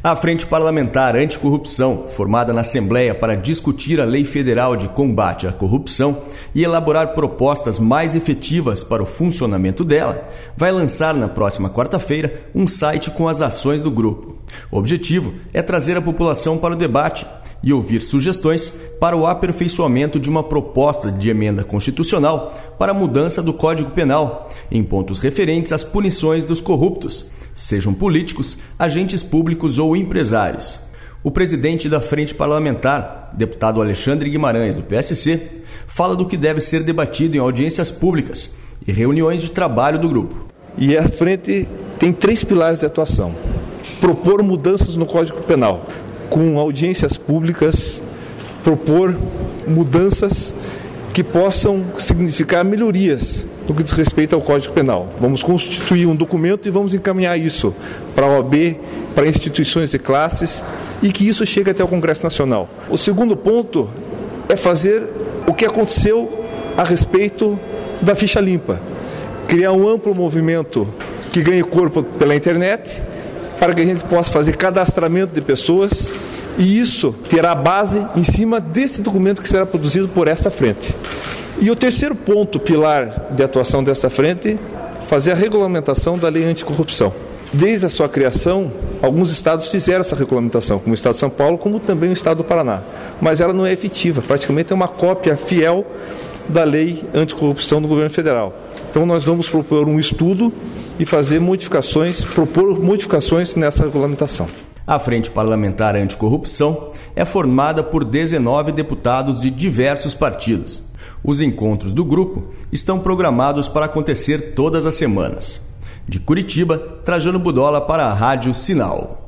A Frente Parlamentar Anticorrupção, formada na Assembleia para discutir a Lei Federal de Combate à Corrupção e elaborar propostas mais efetivas para o funcionamento dela, vai lançar na próxima quarta-feira um site com as ações do grupo. O objetivo é trazer a população para o debate e ouvir sugestões para o aperfeiçoamento de uma proposta de emenda constitucional para a mudança do Código Penal, em pontos referentes às punições dos corruptos, sejam políticos, agentes públicos ou empresários. O presidente da Frente Parlamentar, deputado Alexandre Guimarães, do PSC, fala do que deve ser debatido em audiências públicas e reuniões de trabalho do grupo. E a Frente tem 3 pilares de atuação: propor mudanças no Código Penal, com audiências públicas, propor mudanças que possam significar melhorias no que diz respeito ao Código Penal. Vamos constituir um documento e vamos encaminhar isso para a OAB, para instituições de classes e que isso chegue até o Congresso Nacional. O segundo ponto é fazer o que aconteceu a respeito da ficha limpa. Criar um amplo movimento que ganhe corpo pela internet para que a gente possa fazer cadastramento de pessoas e isso terá base em cima desse documento que será produzido por esta frente. E o terceiro ponto, pilar de atuação desta frente, fazer a regulamentação da lei anticorrupção. Desde a sua criação, alguns estados fizeram essa regulamentação, como o estado de São Paulo, como também o estado do Paraná. Mas ela não é efetiva, praticamente é uma cópia fiel da lei anticorrupção do governo federal. Então nós vamos propor um estudo e propor modificações nessa regulamentação. A Frente Parlamentar Anticorrupção é formada por 19 deputados de diversos partidos. Os encontros do grupo estão programados para acontecer todas as semanas. De Curitiba, Trajano Budola para a Rádio Sinal.